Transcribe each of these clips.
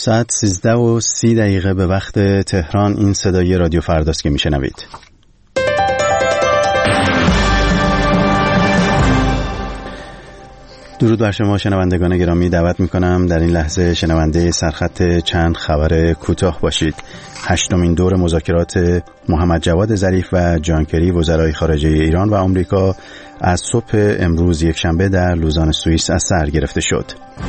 ساعت 13:30 به وقت تهران. این صدای رادیو فرداست که میشنوید. درود بر شما شنوندگان گرامی. دعوت میکنم در این لحظه شنونده سرخط چند خبر کوتاه باشید. 8مین دور مذاکرات محمد جواد ظریف و جان کری وزرای خارجه ایران و آمریکا از صبح امروز یکشنبه در لوزان سوئیس از سر گرفته شد.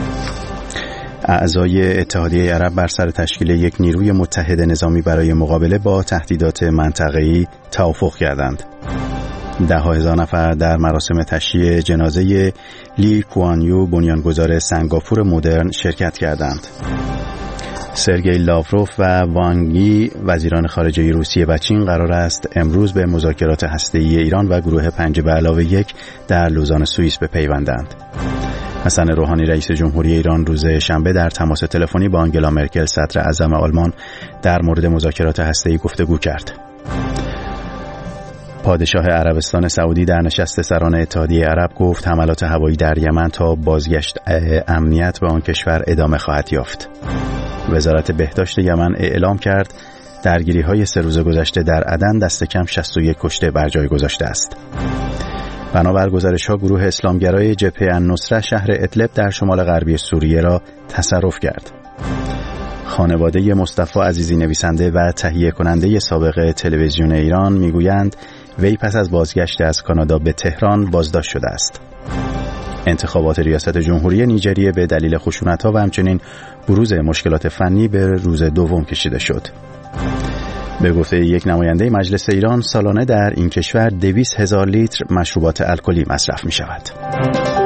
اعضای اتحادیه عرب بر سر تشکیل یک نیروی متحد نظامی برای مقابله با تهدیدات منطقه‌ای توافق کردند. 10,000 نفر در مراسم تشییع جنازه لی کوان یو بنیانگذار سنگاپور مدرن شرکت کردند. سرگئی لاوروف و وانگ یی وزیران خارجه روسیه و چین قرار است امروز به مذاکرات هسته‌ای ایران و گروه 5+1 در لوزان سوئیس بپیوندند. حسن روحانی رئیس جمهوری ایران روز شنبه در تماس تلفنی با آنگلا مرکل صدر اعظم آلمان در مورد مذاکرات هسته‌ای گفتگو کرد. پادشاه عربستان سعودی در نشست سران اتحادیه عرب گفت حملات هوایی در یمن تا بازگشت امنیت به آن کشور ادامه خواهد یافت. وزارت بهداشت یمن اعلام کرد درگیری‌های 3 روز گذشته در عدن دست کم 61 کشته بر جای گذاشته است. بنابر گزارش‌ها گروه اسلامگرای جبهه النصره شهر ادلب در شمال غربی سوریه را تصرف کرد. خانواده مصطفی عزیزی نویسنده و تهیه کننده سابق تلویزیون ایران میگویند وی پس از بازگشت از کانادا به تهران بازداشت شده است. انتخابات ریاست جمهوری نیجریه به دلیل خشونت‌ها و همچنین بروز مشکلات فنی به روز دوم کشیده شد. به گفته یک نماینده مجلس ایران سالانه در این کشور 200,000 لیتر مشروبات الکلی مصرف می شود.